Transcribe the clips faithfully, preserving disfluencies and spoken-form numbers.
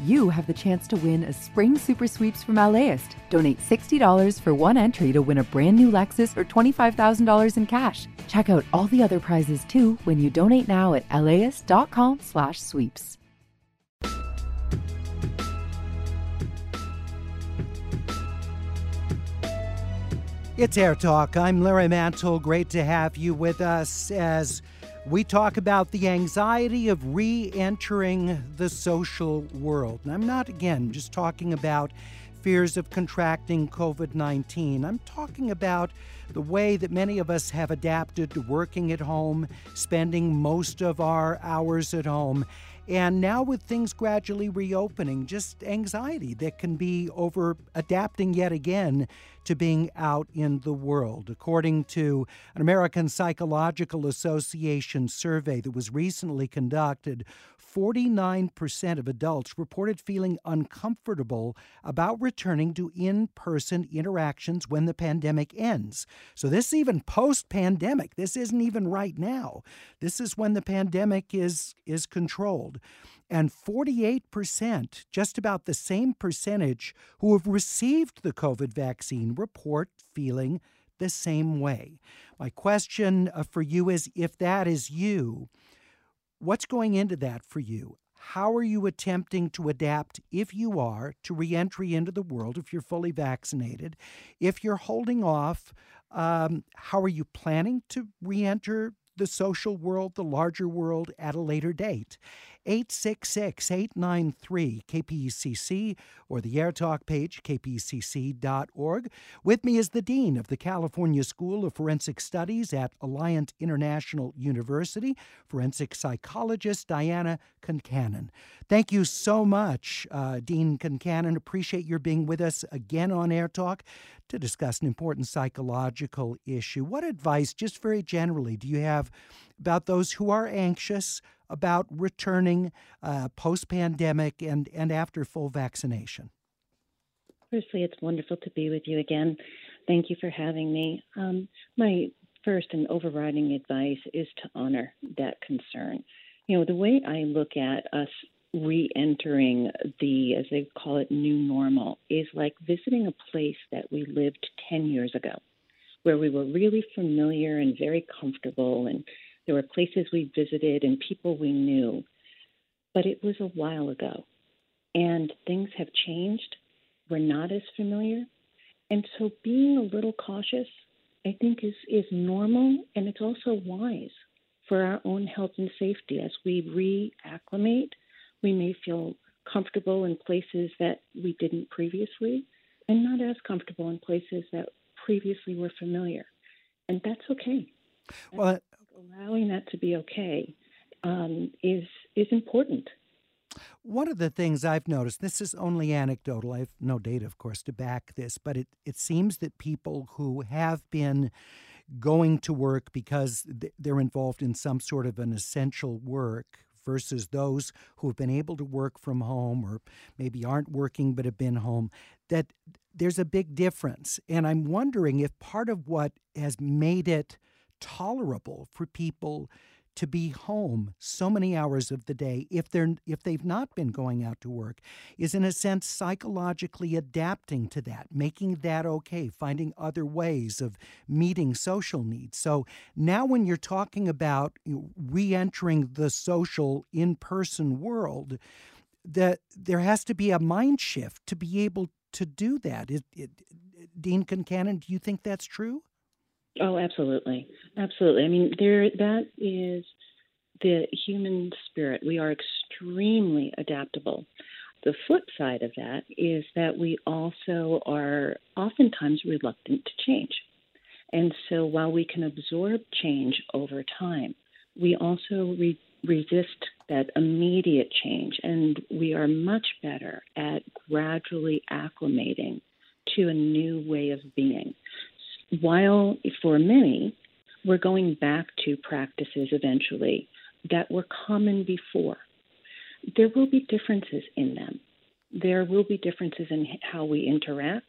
you have the chance to win a spring super sweeps from LAist. Donate sixty dollars for one entry to win a brand new Lexus or twenty-five thousand dollars in cash. Check out all the other prizes too when you donate now at laist.com slash sweeps. It's Air Talk. I'm Larry Mantle. Great to have you with us as we talk about the anxiety of re-entering the social world. And I'm not, again, just talking about fears of contracting covid nineteen. I'm talking about the way that many of us have adapted to working at home, spending most of our hours at home. And now with things gradually reopening, just anxiety that can be over adapting yet again to being out in the world. According to an American Psychological Association survey that was recently conducted, forty-nine percent of adults reported feeling uncomfortable about returning to in-person interactions when the pandemic ends. So this is even post-pandemic. This isn't even right now. This is when the pandemic is, is controlled. And forty-eight percent, just about the same percentage who have received the COVID vaccine, report feeling the same way. My question uh, for you is, if that is you, what's going into that for you? How are you attempting to adapt, if you are, to reentry into the world if you're fully vaccinated? If you're holding off, um, how are you planning to reenter the social world, the larger world, at a later date? eight six six, eight nine three, K P E C C or the AirTalk page, k p e c c dot org. With me is the Dean of the California School of Forensic Studies at Alliant International University, forensic psychologist Diana Concannon. Thank you so much, uh, Dean Concannon. Appreciate your being with us again on AirTalk to discuss an important psychological issue. What advice, just very generally, do you have about those who are anxious about returning uh, post-pandemic and, and after full vaccination? Firstly, it's wonderful to be with you again. Thank you for having me. Um, my first and overriding advice is to honor that concern. You know, the way I look at us re-entering the, as they call it, new normal, is like visiting a place that we lived ten years ago, where we were really familiar and very comfortable, and there were places we visited and people we knew. But it was a while ago, and things have changed. We're not as familiar. And so being a little cautious, I think, is, is normal, and it's also wise for our own health and safety. As we reacclimate, we may feel comfortable in places that we didn't previously, and not as comfortable in places that previously were familiar. And that's okay. Well, allowing that to be okay um, is is important. One of the things I've noticed, this is only anecdotal, I have no data, of course, to back this, but it, it seems that people who have been going to work because they're involved in some sort of an essential work versus those who have been able to work from home or maybe aren't working but have been home, that there's a big difference. And I'm wondering if part of what has made it tolerable for people to be home so many hours of the day, if they're if they've not been going out to work, is in a sense psychologically adapting to that, making that okay, finding other ways of meeting social needs. So now when you're talking about you know, re-entering the social in-person world, that there has to be a mind shift to be able to do that. It, it, Dean Concannon, do you think that's true? Oh, absolutely. Absolutely. I mean, there that is the human spirit. We are extremely adaptable. The flip side of that is that we also are oftentimes reluctant to change. And so while we can absorb change over time, we also re- resist that immediate change. And we are much better at gradually acclimating to a new way of being. While for many, we're going back to practices eventually that were common before. There will be differences in them. There will be differences in how we interact.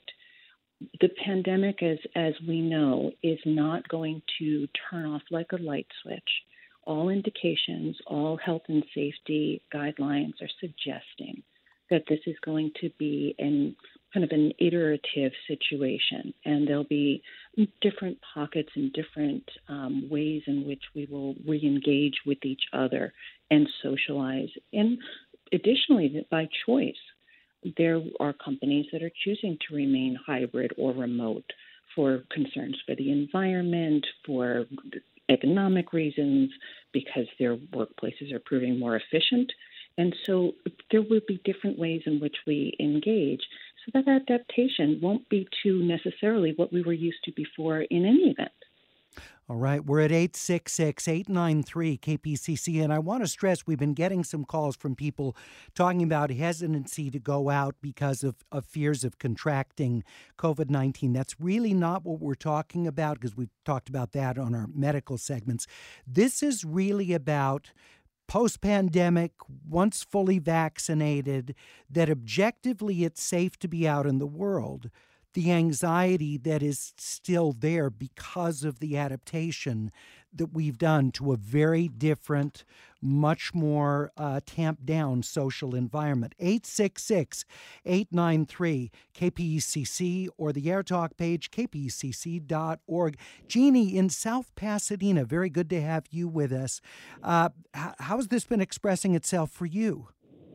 The pandemic, as, as we know, is not going to turn off like a light switch. All indications, all health and safety guidelines are suggesting that this is going to be an kind of an iterative situation, and there'll be different pockets and different um, ways in which we will re-engage with each other and socialize. And additionally, by choice, there are companies that are choosing to remain hybrid or remote for concerns for the environment, for economic reasons, because their workplaces are proving more efficient. And so there will be different ways in which we engage, so that adaptation won't be to necessarily what we were used to before in any event. All right, we're at eight six six, eight nine three, K P C C, and I want to stress we've been getting some calls from people talking about hesitancy to go out because of, of fears of contracting COVID nineteen. That's really not what we're talking about, because we've talked about that on our medical segments. This is really about post-pandemic, once fully vaccinated, that objectively it's safe to be out in the world. The anxiety that is still there because of the adaptation that we've done to a very different, much more uh, tamped down social environment. eight six six, eight nine three, K P E C C or the AirTalk page, K P E C C dot org. Jeannie in South Pasadena, very good to have you with us. Uh, h- how has this been expressing itself for you?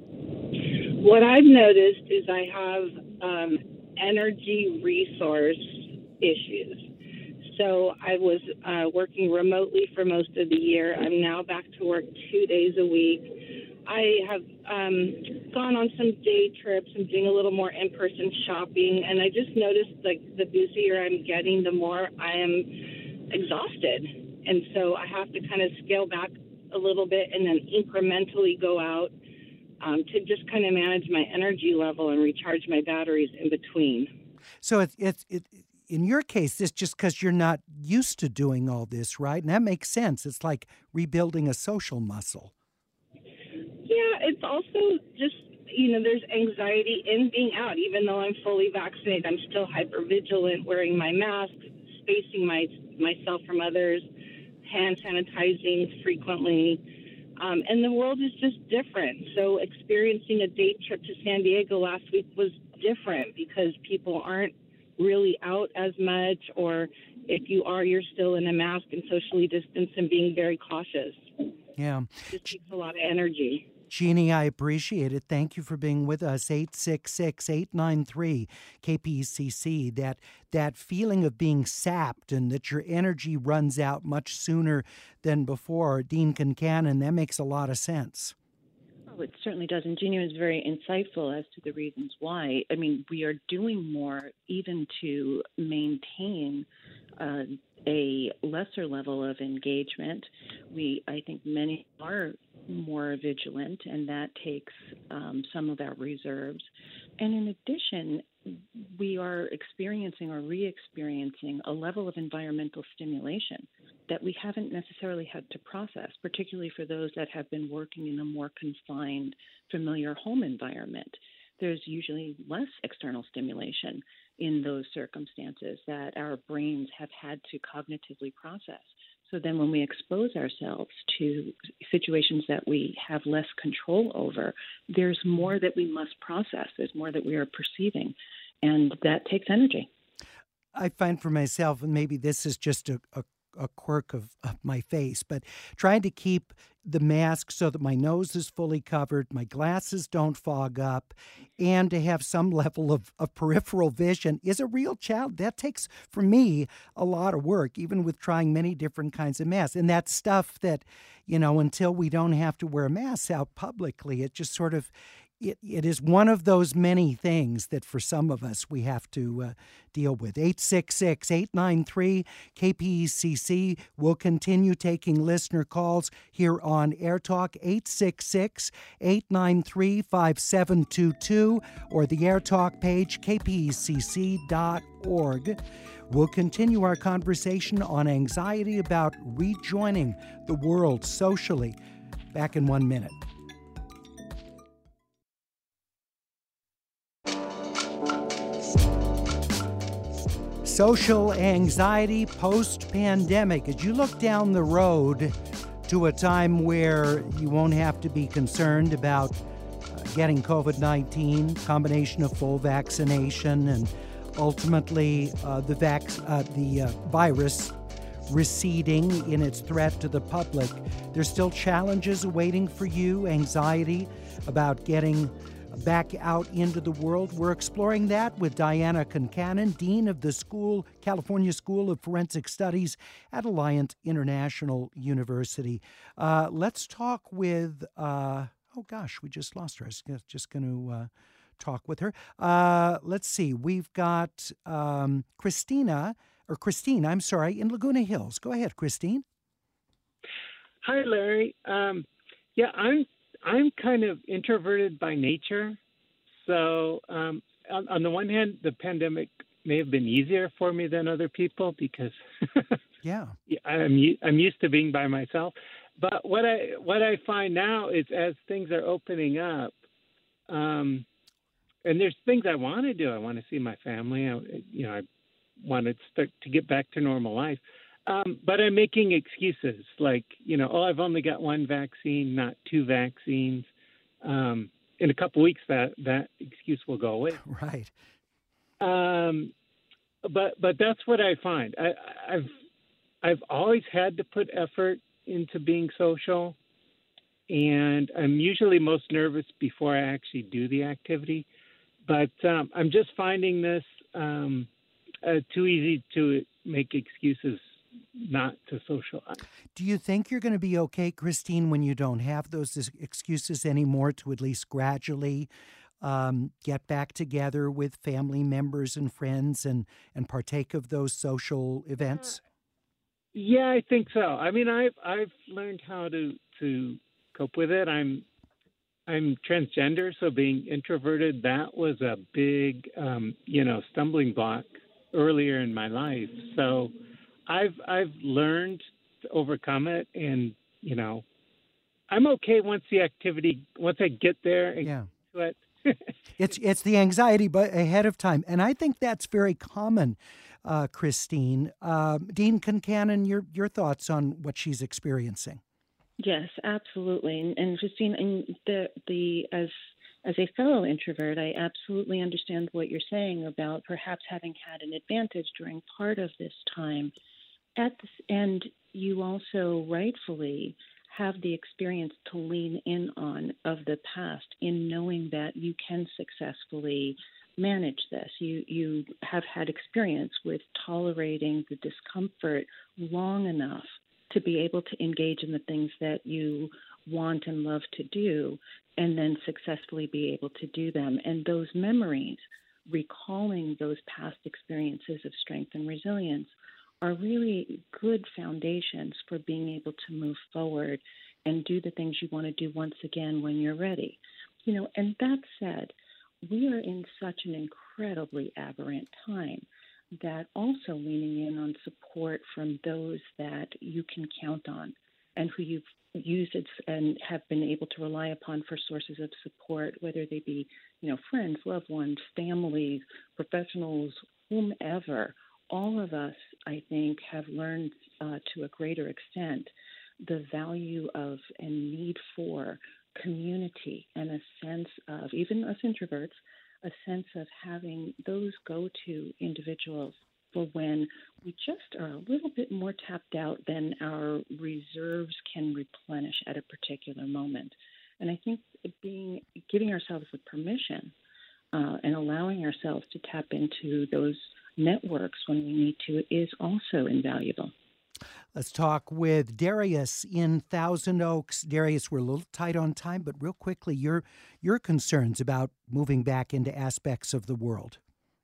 What I've noticed is I have um, energy resource issues. So I was uh, working remotely for most of the year. I'm now back to work two days a week. I have um, gone on some day trips. I'm doing a little more in-person shopping, and I just noticed like the busier I'm getting, the more I am exhausted. And so I have to kind of scale back a little bit and then incrementally go out um, to just kind of manage my energy level and recharge my batteries in between. So it's it's it, in your case, it's just because you're not used to doing all this, right? And that makes sense. It's like rebuilding a social muscle. Yeah, it's also just, you know, there's anxiety in being out. Even though I'm fully vaccinated, I'm still hypervigilant, wearing my mask, spacing my myself from others, hand sanitizing frequently. Um, and the world is just different. So experiencing a day trip to San Diego last week was different because people aren't really out as much, or if you are, you're still in a mask and socially distanced and being very cautious. Yeah. It takes a lot of energy. Jeannie, I appreciate it. Thank you for being with us. eight six six, eight nine three, K P E C C. That, that feeling of being sapped and that your energy runs out much sooner than before. Dean Concannon, that makes a lot of sense. Oh, it certainly does. And Jeannie was very insightful as to the reasons why. I mean, we are doing more even to maintain uh, a lesser level of engagement. We, I think many are more vigilant, and that takes um, some of our reserves. And in addition, we are experiencing or re-experiencing a level of environmental stimulation that we haven't necessarily had to process, particularly for those that have been working in a more confined, familiar home environment. There's usually less external stimulation in those circumstances that our brains have had to cognitively process. So then when we expose ourselves to situations that we have less control over, there's more that we must process. There's more that we are perceiving, and that takes energy. I find for myself, and maybe this is just a, a a quirk of, of my face, but trying to keep the mask so that my nose is fully covered, my glasses don't fog up, and to have some level of, of peripheral vision is a real challenge. That takes, for me, a lot of work, even with trying many different kinds of masks. And that's stuff that, you know, until we don't have to wear masks out publicly, it just sort of, It, it is one of those many things that for some of us we have to uh, deal with. eight six six, eight nine three, K P E C C. We'll continue taking listener calls here on Air Talk, eight six six, eight nine three, five seven two two, or the Air Talk page, K P E C C dot org. We'll continue our conversation on anxiety about rejoining the world socially. Back in one minute. Social anxiety post-pandemic. As you look down the road to a time where you won't have to be concerned about getting COVID nineteen, combination of full vaccination and ultimately uh, the vac- uh, the uh, virus receding in its threat to the public. There's still challenges awaiting for you, anxiety about getting back out into the world. We're exploring that with Diana Concannon, Dean of the School, California School of Forensic Studies at Alliant International University. Uh, let's talk with, uh, oh gosh, we just lost her. I was just going to uh, talk with her. Uh, let's see. We've got um, Christina, or Christine, I'm sorry, in Laguna Hills. Go ahead, Christine. Hi, Larry. Um, yeah, I'm I'm kind of introverted by nature. So um, on, on the one hand, the pandemic may have been easier for me than other people because yeah, I'm I'm used to being by myself. But what I what I find now is as things are opening up, um, and there's things I want to do. I want to see my family. I, you know, I want to start to get back to normal life. Um, but I'm making excuses like, you know, oh, I've only got one vaccine, not two vaccines. Um, in a couple weeks, that, that excuse will go away. Right. Um, but but that's what I find. I, I've I've always had to put effort into being social, and I'm usually most nervous before I actually do the activity. But um, I'm just finding this um, uh, too easy to make excuses not to socialize. Do you think you're going to be okay, Christine, when you don't have those excuses anymore to at least gradually um, get back together with family members and friends and, and partake of those social events? Uh, yeah, I think so. I mean, I've I've learned how to, to cope with it. I'm I'm transgender, so being introverted, that was a big um, you know stumbling block earlier in my life. So I've I've learned to overcome it, and you know, I'm okay once the activity once I get there and yeah. get to it. it's it's the anxiety, but ahead of time, and I think that's very common, uh, Christine. Uh, Dean Concannon, your your thoughts on what she's experiencing? Yes, absolutely, and, and Christine, and the the as as a fellow introvert, I absolutely understand what you're saying about perhaps having had an advantage during part of this time. At this, and you also rightfully have the experience to lean in on of the past in knowing that you can successfully manage this. You you have had experience with tolerating the discomfort long enough to be able to engage in the things that you want and love to do, and then successfully be able to do them. And those memories, recalling those past experiences of strength and resilience, are really good foundations for being able to move forward and do the things you want to do once again when you're ready. You know, and that said, we are in such an incredibly aberrant time that also leaning in on support from those that you can count on and who you've used it and have been able to rely upon for sources of support, whether they be, you know, friends, loved ones, families, professionals, whomever. All of us, I think, have learned uh, to a greater extent the value of and need for community and a sense of, even us introverts, a sense of having those go-to individuals for when we just are a little bit more tapped out than our reserves can replenish at a particular moment. And I think being giving ourselves the permission uh, and allowing ourselves to tap into those networks when we need to is also invaluable. Let's talk with Darius in Thousand Oaks. Darius, we're a little tight on time, but real quickly, your your concerns about moving back into aspects of the world.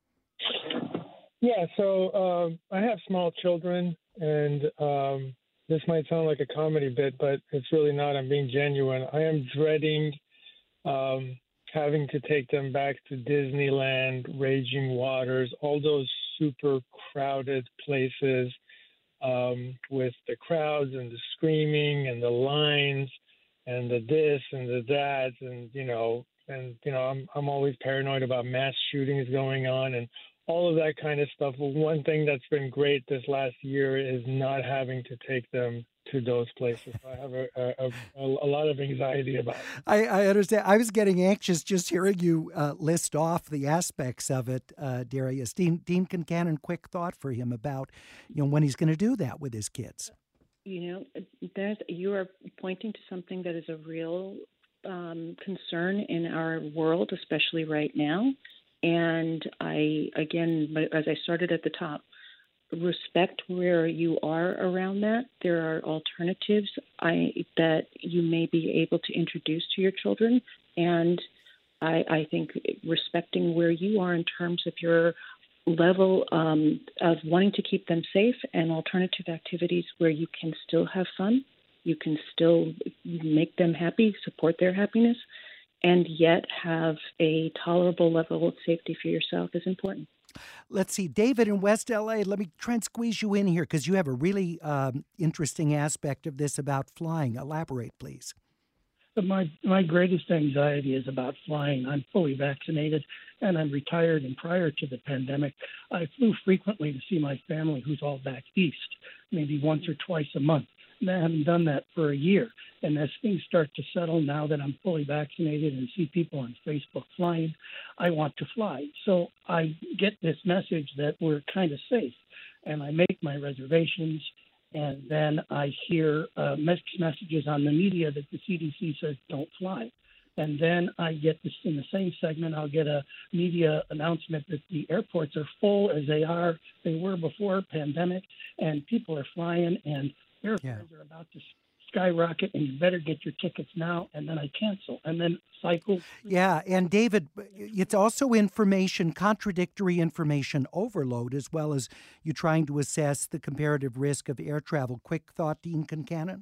Yeah, so um, I have small children, and um, this might sound like a comedy bit, but it's really not. I'm being genuine. I am dreading um, having to take them back to Disneyland, Raging Waters, all those super crowded places um, with the crowds and the screaming and the lines and the this and the that, and you know, and you know, I'm I'm always paranoid about mass shootings going on and all of that kind of stuff. But one thing that's been great this last year is not having to take them to those places. I have a, a, a, a lot of anxiety about it. I, I understand. I was getting anxious just hearing you uh, list off the aspects of it, uh, Darius. Dean, Dean Concannon, quick thought for him about, you know, when he's going to do that with his kids. You know, there's, you are pointing to something that is a real um, concern in our world, especially right now. And I, again, as I started at the top, respect where you are around that. There are alternatives I, that you may be able to introduce to your children. And I, I think respecting where you are in terms of your level um, of wanting to keep them safe and alternative activities where you can still have fun, you can still make them happy, support their happiness, and yet have a tolerable level of safety for yourself is important. Let's see, David in West L A, let me try and squeeze you in here because you have a really um, interesting aspect of this about flying. Elaborate, please. My my greatest anxiety is about flying. I'm fully vaccinated and I'm retired. And prior to the pandemic, I flew frequently to see my family who's all back east, maybe once or twice a month. And I haven't done that for a year. And as things start to settle now that I'm fully vaccinated and see people on Facebook flying, I want to fly. So I get this message that we're kind of safe. And I make my reservations. And then I hear uh, messages on the media that the C D C says don't fly. And then I get this in the same segment, I'll get a media announcement that the airports are full as they are, they were before pandemic, and people are flying and airfares yeah. are about to skyrocket, and you better get your tickets now. And then I cancel and then cycle. Yeah. And David, it's also information, contradictory information overload, as well as you trying to assess the comparative risk of air travel. Quick thought, Dean Concannon?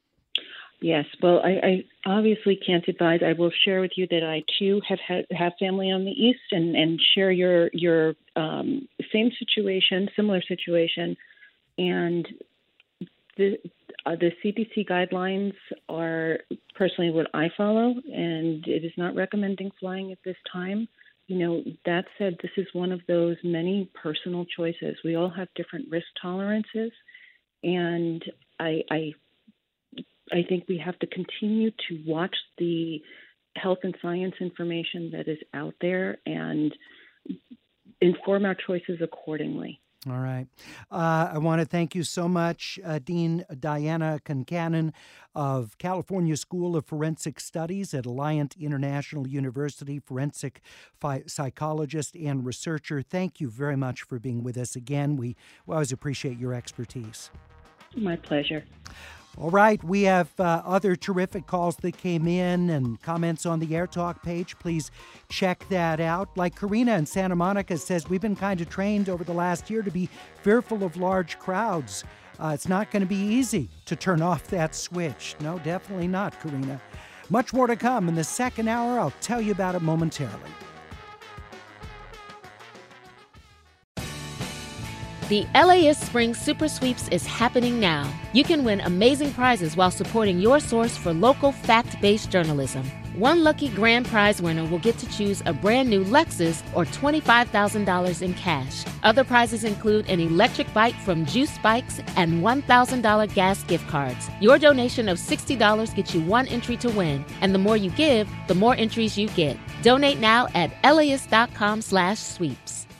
Yes. Well, I, I obviously can't advise. I will share with you that I too have had, have family on the East and, and share your, your um, same situation, similar situation. And the, Uh, the C D C guidelines are personally what I follow, and it is not recommending flying at this time. You know, that said, this is one of those many personal choices. We all have different risk tolerances, and I, I, I think we have to continue to watch the health and science information that is out there and inform our choices accordingly. All right. Uh, I want to thank you so much, uh, Dean Diana Concannon of California School of Forensic Studies at Alliant International University, forensic phy- psychologist and researcher. Thank you very much for being with us again. We, we always appreciate your expertise. My pleasure. All right, we have uh, other terrific calls that came in and comments on the Air Talk page. Please check that out. Like Karina in Santa Monica says, we've been kind of trained over the last year to be fearful of large crowds. Uh, it's not going to be easy to turn off that switch. No, definitely not, Karina. Much more to come in the second hour. I'll tell you about it momentarily. The L A ist Spring Super Sweeps is happening now. You can win amazing prizes while supporting your source for local fact-based journalism. One lucky grand prize winner will get to choose a brand new Lexus or twenty-five thousand dollars in cash. Other prizes include an electric bike from Juice Bikes and one thousand dollars gas gift cards. Your donation of sixty dollars gets you one entry to win, and the more you give, the more entries you get. Donate now at L A ist dot com slash sweeps.